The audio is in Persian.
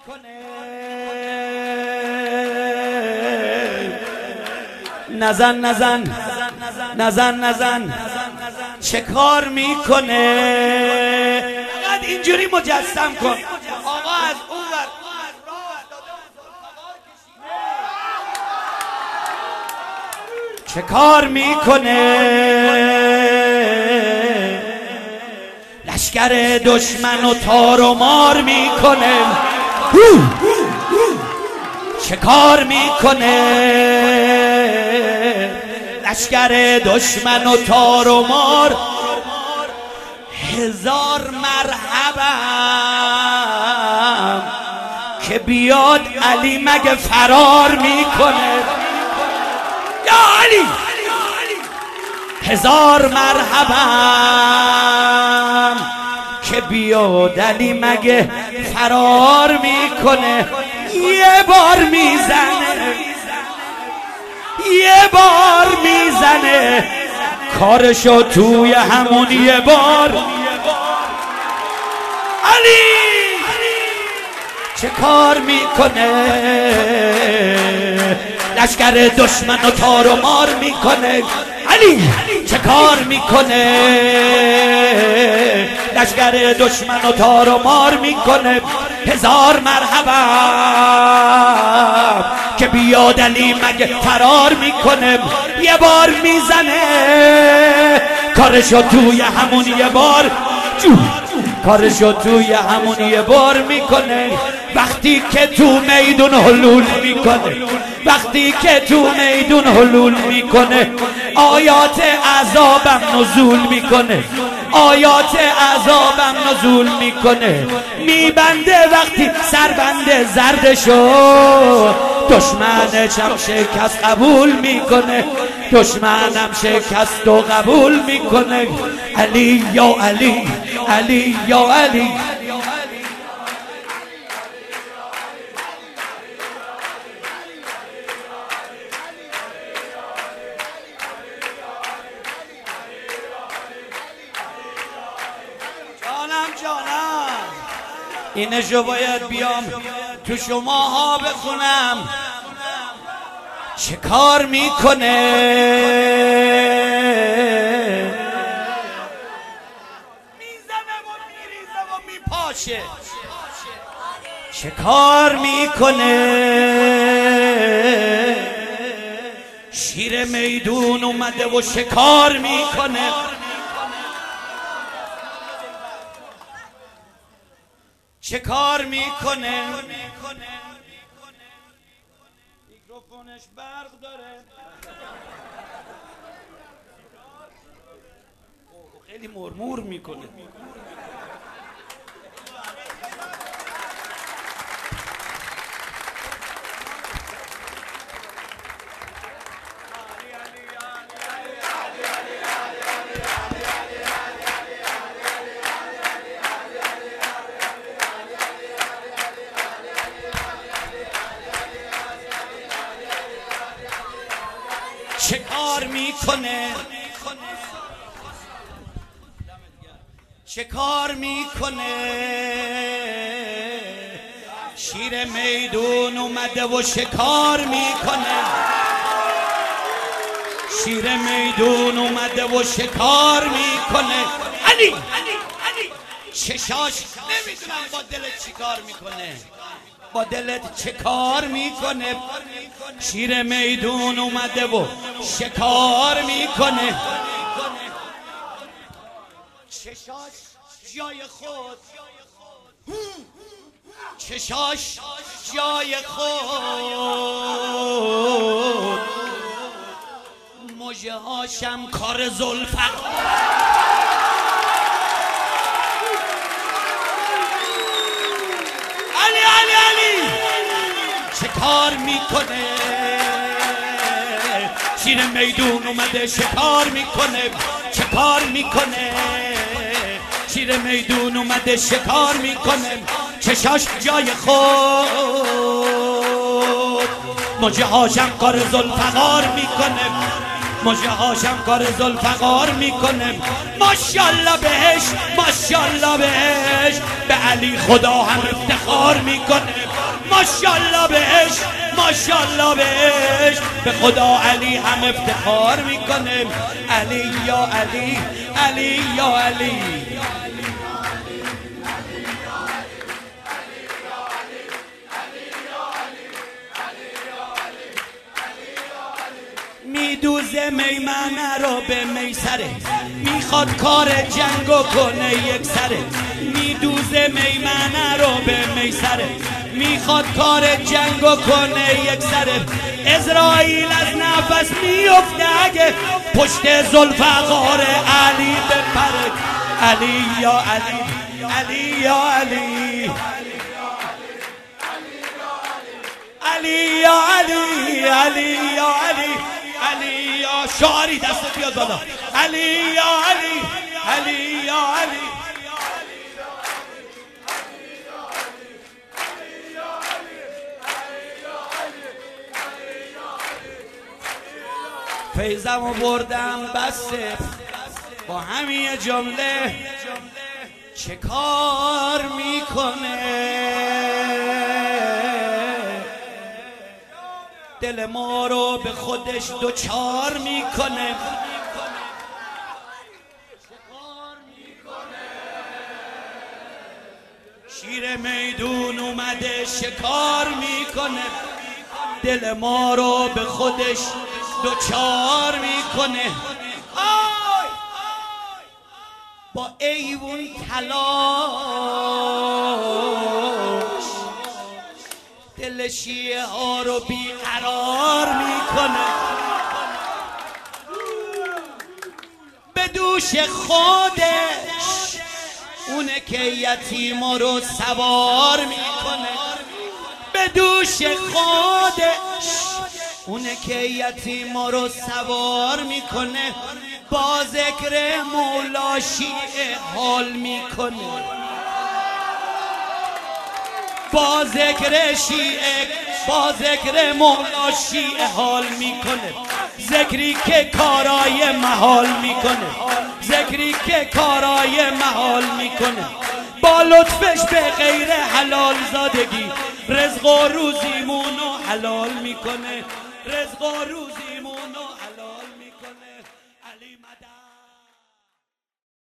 نزن نزن نزن نزن چه کار میکنه؟ فقط اینجوری مجسم کن آقا از اون ور چه کار میکنه؟ لشکر دشمن و تار و مار میکنه. چه کار میکنه؟ لشکر دشمن و تار و مار. هزار مرحبا که بیاد علی مگه فرار میکنه؟ یا علی هزار مرحبا که بیاد علی مگه فرار میکنه؟ یه بار میزنه یه بار میزنه کارشو توی همون یه بار. علی چه کار میکنه؟ لشکر دشمن و تار و مار میکنه. علی چه کار میکنه؟ لشکر دشمن و تار و مار میکنه. هزار مرحبا که بیاد علی مگه فرار میکنه؟ یه بار میزنه کارشو توی همون یه بار. کارشو توی همون یه بار میکنه. وقتی که تو میدون حلول میکنه وقتی که تو میدون حلول میکنه آیات عذابم نزول میکنه آیات عذابم نزول میکنه. میبنده وقتی سربنده زردشو دشمنشم شکست قبول میکنه دشمنم شکست و قبول میکنه. علی یا علی علی یا علی جانم اینشو باید بیام تو شماها بخونم. چه کار میکنه؟ میزنه و میریزه و میپاشه. چه کار میکنه؟ شیر میدون اومده و شکار میکنه. چه کار میکنه؟ میکروفونش برق داره. خیلی مرمور میکنه. چه کار میکنه؟ چه کار میکنه؟ شیر میدون اومده و شکار میکنه. شیر میدون اومده و شکار میکنه. علی چشاش نمیدونم با دلت چی کار میکنه. با دلت چه کار میکنه؟ شیر میدون اومده و شکار میکنه. چشاش جای خود چشاش جای خود مژه هاشم کار ذوالفقار. علی علی علی چه کار میکنه؟ شیر میدون اومده شکار میکنه. چه کار میکنه؟ شیر میدون اومده شکار میکنه. چشاش جای خود مژه هاشم کار ذوالفقار میکنه. مژه هاشم کار ذوالفقار میکنه. ماشاءالله بهش ماشاءالله بهش به علی خدا هم افتخار میکنه. ماشاءالله بهش ماشاءالله بهش. به خدا علی هم افتخار میکنه. علی یا علی علی یا علی. میدوزه میمنه رو به میسره، میخواد کار جنگو کنه یک سره. میدوزه میمنه رو به میسره، میخواد کار جنگو کنه یک سره. اسرائیل از نفس میفته اگه پشت ذوالفقار علی بپره. علی یا علی علی یا علی علی یا علی علی یا علی علی یا شعاری دست بیاد بالا. علی یا علی علی یا علی. فیضمو بردم بسته با همین جمله. چه کار میکنه دل ما رو به خودش دوچار میکنه. شیر میدون اومده شکار میکنه، دل ما رو به خودش دوچار میکنه. با ایوون تلاش دل شیعه ها رو بیقرار میکنه. به دوش خودش اونه که یتیما رو سوار میکنه. به دوش خودش اونه که یتیما رو سوار میکنه. با ذکر مولا شیعه حال میکنه. با ذکر شیعه با ذکر مولا شیعه حال میکنه. ذکری که کارای محال میکنه. ذکری که کارای محال میکنه. با لطفش به غیر حلال زادگی رزق و روزیمونو حلال میکنه. رزق و روزیمونو